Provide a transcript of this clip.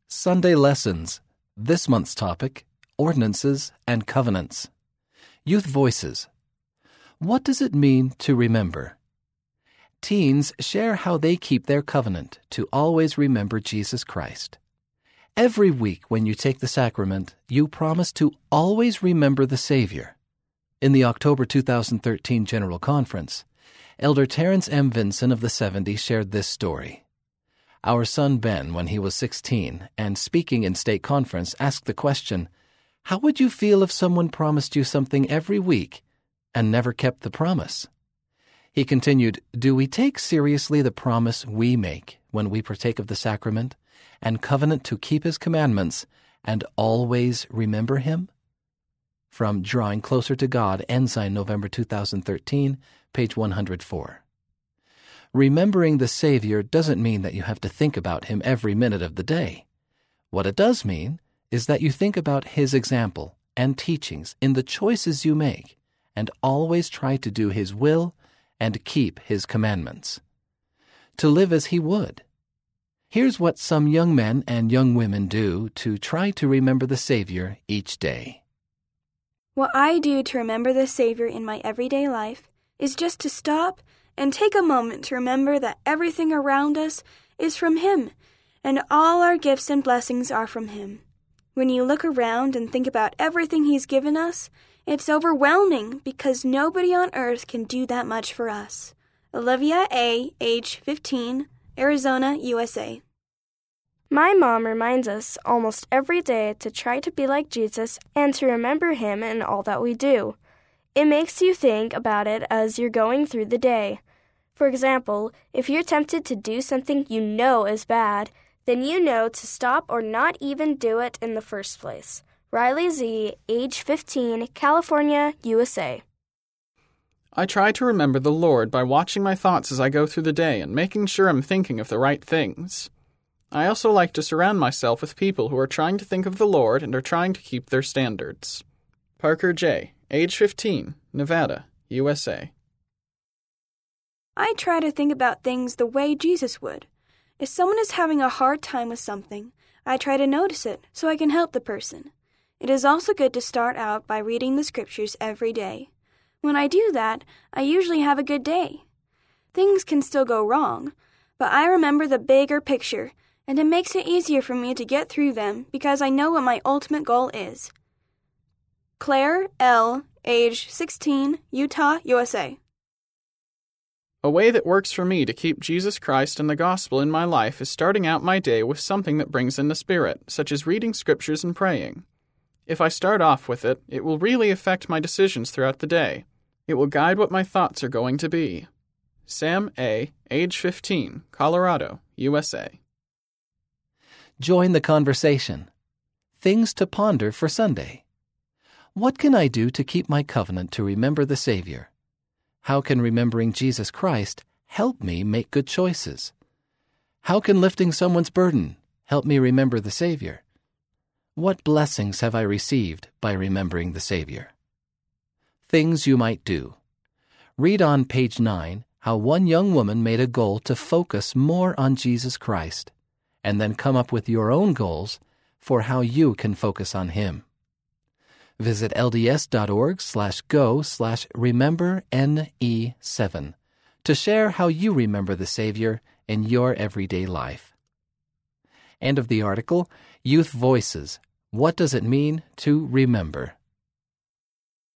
Sunday Lessons. This month's topic, Ordinances and Covenants. Youth Voices. What does it mean to remember? Teens share how they keep their covenant to always remember Jesus Christ. Every week when you take the sacrament, you promise to always remember the Savior. In the October 2013 General Conference, Elder Terrence M. Vinson of the 70s shared this story. Our son Ben, when he was 16, and speaking in state conference, asked the question, "How would you feel if someone promised you something every week and never kept the promise?" He continued, "Do we take seriously the promise we make when we partake of the sacrament and covenant to keep His commandments and always remember Him?" From Drawing Closer to God, Ensign, November 2013, page 104. Remembering the Savior doesn't mean that you have to think about Him every minute of the day. What it does mean is that you think about His example and teachings in the choices you make and always try to do His will and keep His commandments. To live as He would. Here's what some young men and young women do to try to remember the Savior each day. What I do to remember the Savior in my everyday life is just to stop and take a moment to remember that everything around us is from Him, and all our gifts and blessings are from Him. When you look around and think about everything He's given us, it's overwhelming because nobody on earth can do that much for us. Olivia A., age 15, Arizona, USA. My mom reminds us almost every day to try to be like Jesus and to remember Him in all that we do. It makes you think about it as you're going through the day. For example, if you're tempted to do something you know is bad, then you know to stop or not even do it in the first place. Riley Z., age 15, California, USA. I try to remember the Lord by watching my thoughts as I go through the day and making sure I'm thinking of the right things. I also like to surround myself with people who are trying to think of the Lord and are trying to keep their standards. Parker J., age 15, Nevada, USA. I try to think about things the way Jesus would. If someone is having a hard time with something, I try to notice it so I can help the person. It is also good to start out by reading the scriptures every day. When I do that, I usually have a good day. Things can still go wrong, but I remember the bigger picture, and it makes it easier for me to get through them because I know what my ultimate goal is. Claire L., age 16, Utah, USA. A way that works for me to keep Jesus Christ and the gospel in my life is starting out my day with something that brings in the Spirit, such as reading scriptures and praying. If I start off with it, it will really affect my decisions throughout the day. It will guide what my thoughts are going to be. Sam A., age 15, Colorado, USA. Join the conversation. Things to ponder for Sunday. What can I do to keep my covenant to remember the Savior? How can remembering Jesus Christ help me make good choices? How can lifting someone's burden help me remember the Savior? What blessings have I received by remembering the Savior? Things you might do. Read on page 9 how one young woman made a goal to focus more on Jesus Christ, and then come up with your own goals for how you can focus on Him. Visit lds.org/go/rememberNE7 to share how you remember the Savior in your everyday life. End of the article, Youth Voices. What does it mean to remember?